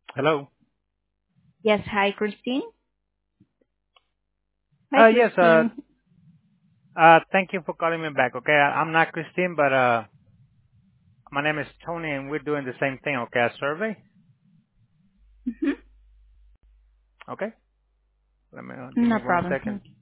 Hello. Yes. Hi, Christine. Hi, Yes, Christine. thank you for calling me back. Okay, I'm not Christine, but my name is Tony, and we're doing the same thing. Okay, a survey. Mhm. Okay, let me give No me one problem. second.